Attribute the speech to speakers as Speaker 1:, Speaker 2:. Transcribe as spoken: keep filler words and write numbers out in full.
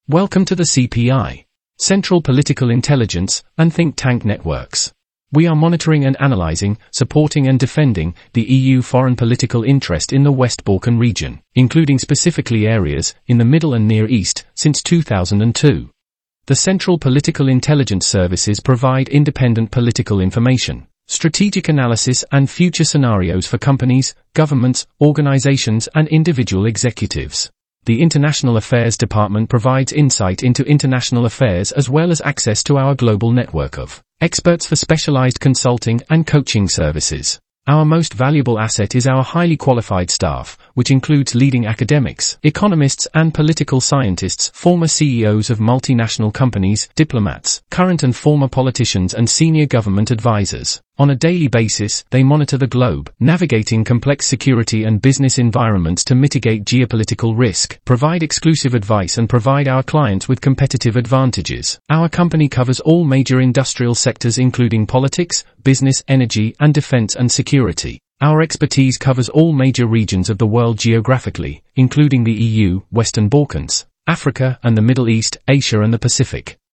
Speaker 1: Welcome to the C P I, Central Political Intelligence and Think Tank Networks. We are monitoring and analyzing, supporting and defending the E U foreign political interest in the West Balkan region, including specifically areas in the Middle and Near East, since two thousand two. The Central Political Intelligence Services provide independent political information, strategic analysis and future scenarios for companies, governments, organizations and individual executives. The International Affairs Department provides insight into international affairs as well as access to our global network of experts for specialized consulting and coaching services. Our most valuable asset is our highly qualified staff, which includes leading academics, economists and political scientists, former C E Os of multinational companies, diplomats, current and former politicians and senior government advisors. On a daily basis, they monitor the globe, navigating complex security and business environments to mitigate geopolitical risk, provide exclusive advice and provide our clients with competitive advantages. Our company covers all major industrial sectors including politics, business, energy, and defense and security. Our expertise covers all major regions of the world geographically, including the E U, Western Balkans, Africa and the Middle East, Asia and the Pacific.